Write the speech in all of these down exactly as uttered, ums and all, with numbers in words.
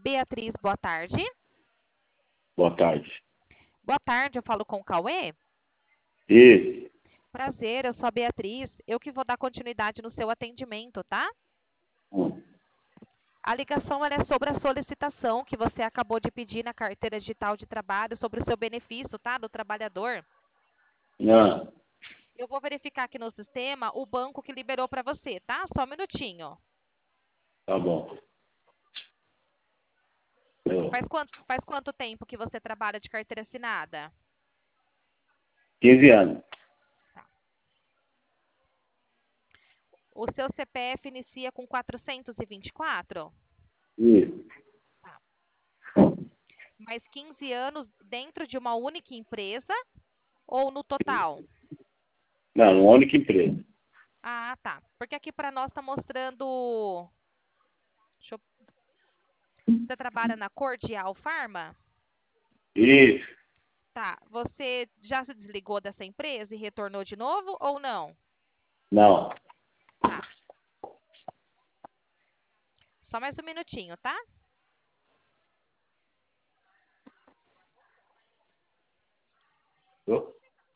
Beatriz, boa tarde. Boa tarde. Boa tarde, eu falo com o Cauê. Isso. Prazer, eu sou a Beatriz. Eu que vou dar continuidade no seu atendimento, tá? Hum. A ligação ela é sobre a solicitação que você acabou de pedir na carteira digital de trabalho sobre o seu benefício, tá? Do trabalhador. Não. Eu vou verificar aqui no sistema o banco que liberou para você, tá? Só um minutinho. Tá bom. Eu. Faz quanto, faz quanto tempo que você trabalha de carteira assinada? quinze anos. O seu C P F inicia com quatrocentos e vinte e quatro? Isso. Mais quinze anos dentro de uma única empresa ou no total? Não, uma única empresa. Ah, tá. Porque aqui para nós está mostrando... Deixa eu... Você trabalha na Cordial Pharma? Isso. Tá. Você já se desligou dessa empresa e retornou de novo ou não? Não. Tá. Só mais um minutinho, tá? Eu.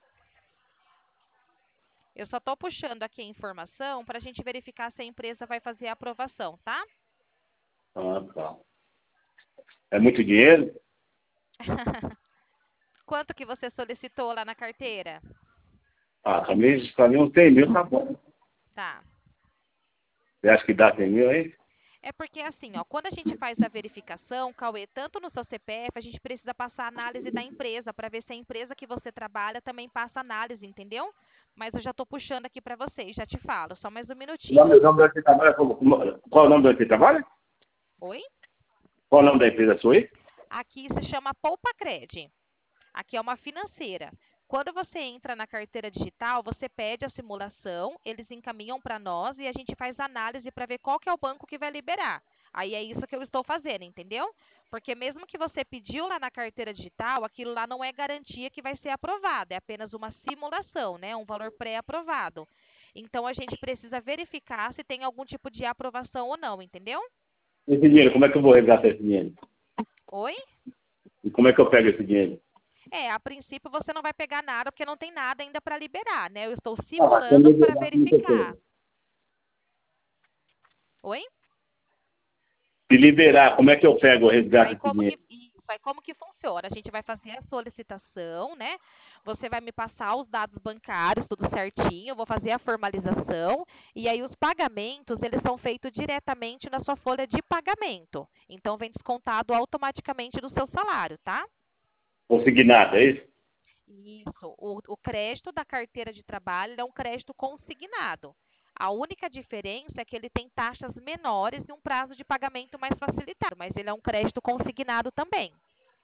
Eu só estou puxando aqui a informação para a gente verificar se a empresa vai fazer a aprovação, tá? Ah, tá. É muito dinheiro? Quanto que você solicitou lá na carteira? Ah, pra mim, pra mim uns cem mil tá bom. Tá. Você acha que dá cem mil aí? É porque assim, ó, quando a gente faz a verificação, Cauê, tanto no seu C P F, a gente precisa passar a análise da empresa para ver se a empresa que você trabalha também passa análise, entendeu? Mas eu já estou puxando aqui para vocês, já te falo, só mais um O minutinho. nome, o nome da você trabalha? Como- como- Qual é o nome da você trabalha? Oi? Qual é o nome da empresa sua aí? Aqui se chama Poupa Cred. Aqui é uma financeira. Quando você entra na carteira digital, você pede a simulação, eles encaminham para nós e a gente faz análise para ver qual que é o banco que vai liberar. Aí é isso que eu estou fazendo, entendeu? Porque mesmo que você pediu lá na carteira digital, aquilo lá não é garantia que vai ser aprovado, é apenas uma simulação, né? Um valor pré-aprovado. Então a gente precisa verificar se tem algum tipo de aprovação ou não, entendeu? Esse dinheiro, como é que eu vou resgatar esse dinheiro? Oi? E como é que eu pego esse dinheiro? É, a princípio você não vai pegar nada porque não tem nada ainda para liberar, né? Eu estou Ah, mas se simulando para liberar, como que eu verificar. pego? Oi? Se liberar, como é que eu pego o resgate Aí desse como que dinheiro? isso, aí como que funciona? A gente vai fazer a solicitação, né? Você vai me passar os dados bancários, tudo certinho, eu vou fazer a formalização e aí os pagamentos, eles são feitos diretamente na sua folha de pagamento. Então vem descontado automaticamente do seu salário, tá? Consignado, é isso? Isso. O, o crédito da carteira de trabalho é um crédito consignado. A única diferença é que ele tem taxas menores e um prazo de pagamento mais facilitado, mas ele é um crédito consignado também.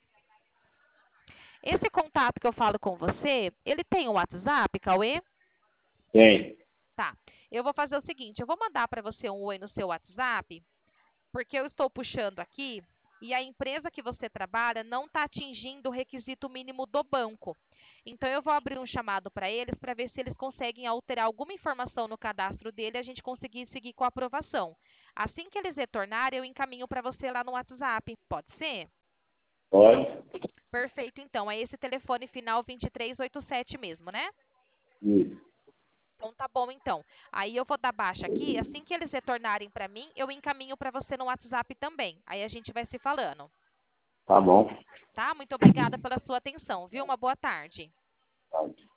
Esse contato que eu falo com você, ele tem um WhatsApp, Cauê? Tem. Tá. Eu vou fazer o seguinte, eu vou mandar para você um oi no seu WhatsApp, porque eu estou puxando aqui e a empresa que você trabalha não está atingindo o requisito mínimo do banco. Então, eu vou abrir um chamado para eles para ver se eles conseguem alterar alguma informação no cadastro dele e a gente conseguir seguir com a aprovação. Assim que eles retornarem, eu encaminho para você lá no WhatsApp. Pode ser? Pode. Perfeito, então. É esse telefone final vinte e três oitenta e sete mesmo, né? Isso. Então tá bom, então. Aí eu vou dar baixa aqui. Assim que eles retornarem para mim, eu encaminho para você no WhatsApp também. Aí a gente vai se falando. Tá bom. Tá? Muito obrigada pela sua atenção, viu? Uma boa tarde. Tá.